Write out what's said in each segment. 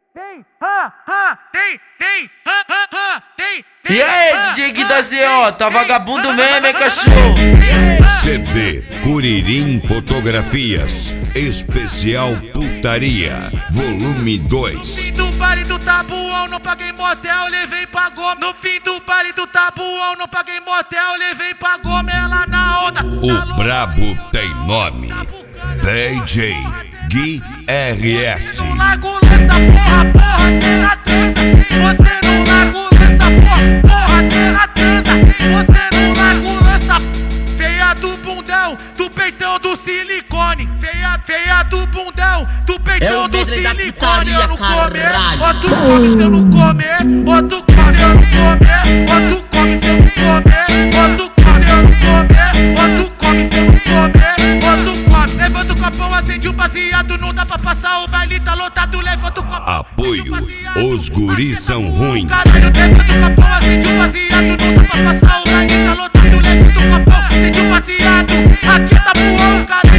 E aí, DJ Gui da ZO, tá vagabundo mesmo, hein, cachorro? CD Curirim Fotografias Especial Putaria Volume 2. No fim do baile do Tabuão, não paguei motel, levei pra goma. No fim do baile do Tabuão, não paguei motel, levei pra goma. Ela na onda. O brabo tem nome: DJ Gui RS. Não largo nessa porra, tem na trança. Você não largo nessa porra, tem na trança. Você não largo nessa feia do bundão, do peitão do silicone. Feia do bundão, do peitão do silicone. Eu não comer, ou tu come se eu não comer. Ou tu come, eu não comer. Ou tu come se eu não comer. Ou tu come, eu não comer. Ou tu come se eu não comer. Ou tu come, levanta o copão, acende o baseado. Não dá pra passar, o baile tá lotado. Levanta o copão. Apoio, os guris são ruins. Caralho, levanta o copão, acende o baseado. Não dá pra passar, o baile tá lotado. Levanta o copão, acende o baseado. Aqui tá voando, caralho.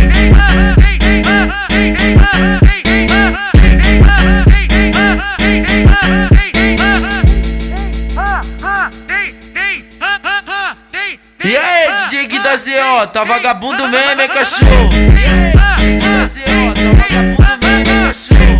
E aí, DJ Gui da ZO, tá vagabundo mesmo, hein, cachorro? E aí, DJ Gui da ZO, tá vagabundo mesmo, hein, cachorro?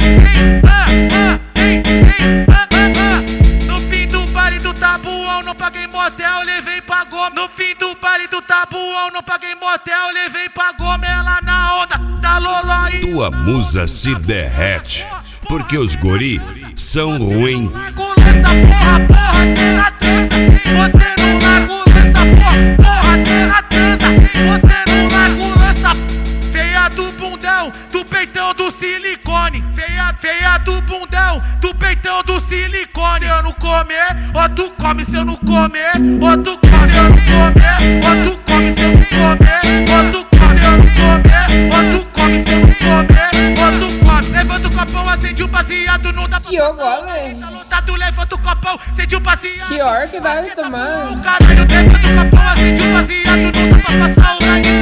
No fim do baile do Tabuão, não paguei motel, levei pra goma. No fim do baile do Tabuão, não paguei motel, levei pra goma. Ela na onda, da loló e... Tua musa se derrete, porque os guri são ruins. Porra, tem na trança. Você não largo nessa porra, tem na trança. Você não largo nessa feia do bundão, do peitão do silicone. Feia do bundão, do peitão do silicone. Se eu não comer, ou tu come se eu não comer. Ou tu come, eu não comer. Ou tu come se eu não comer. Ou tu come, eu não comer. Ou tu come se eu não comer. Ou tu come, levanta o copão, acende o baseado. Não dá pra Tá lotado, levanta o copão, acende o baseado. pior que dá de tomar. Caralho, levanta o copão, acende o baseado. Não dá pra passar, o baile